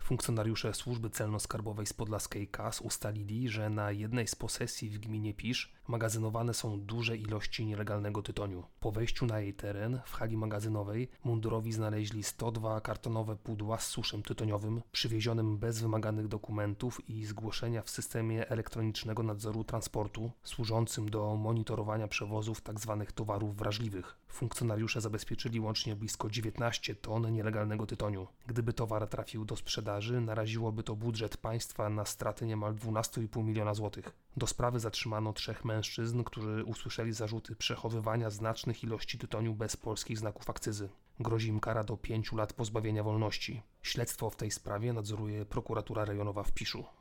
Funkcjonariusze służby celno-skarbowej z podlaskiej KAS ustalili, że na jednej z posesji w gminie Pisz magazynowane są duże ilości nielegalnego tytoniu. Po wejściu na jej teren, w hali magazynowej, mundurowi znaleźli 102 kartonowe pudła z suszem tytoniowym, przywiezionym bez wymaganych dokumentów i zgłoszenia w systemie elektronicznego nadzoru transportu, służącym do monitorowania przewozów tzw. towarów wrażliwych. Funkcjonariusze zabezpieczyli łącznie blisko 19 ton nielegalnego tytoniu. Gdyby towar trafił do sprzedaży, naraziłoby to budżet państwa na straty niemal 12,5 miliona złotych. Do sprawy zatrzymano 3 mężczyzn, którzy usłyszeli zarzuty przechowywania znacznych ilości tytoniu bez polskich znaków akcyzy. Grozi im kara do 5 lat pozbawienia wolności. Śledztwo w tej sprawie nadzoruje prokuratura rejonowa w Piszu.